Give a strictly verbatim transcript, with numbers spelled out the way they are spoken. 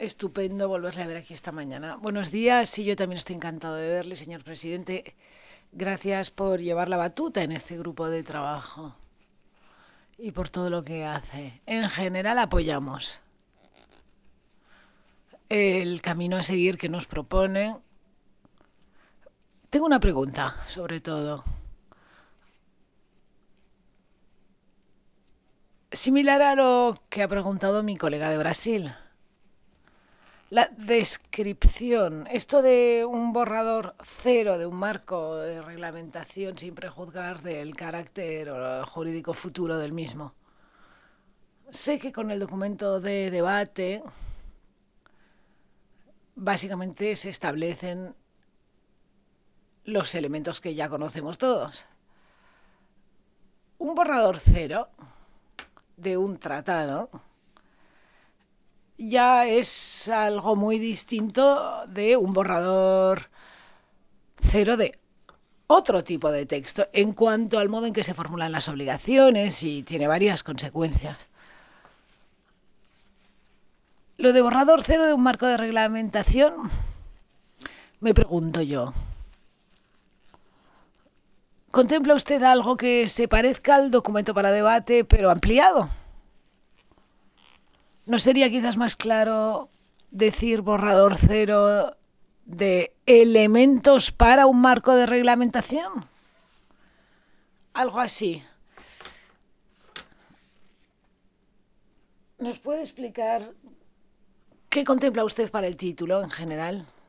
Estupendo volverle a ver aquí esta mañana. Buenos días, sí, yo también estoy encantado de verle, señor presidente. Gracias por llevar la batuta en este grupo de trabajo y por todo lo que hace. En general apoyamos el camino a seguir que nos propone. Tengo una pregunta, sobre todo. Similar a lo que ha preguntado mi colega de Brasil. La descripción, esto de un borrador cero de un marco de reglamentación sin prejuzgar del carácter jurídico futuro del mismo. Sé que con el documento de debate básicamente se establecen los elementos que ya conocemos todos. Un borrador cero de un tratado ya es algo muy distinto de un borrador cero de otro tipo de texto en cuanto al modo en que se formulan las obligaciones y tiene varias consecuencias. Lo de borrador cero de un marco de reglamentación, me pregunto yo, ¿contempla usted algo que se parezca al documento para debate pero ampliado? ¿No sería quizás más claro decir borrador cero de elementos para un marco de reglamentación? Algo así. ¿Nos puede explicar qué contempla usted para el título en general?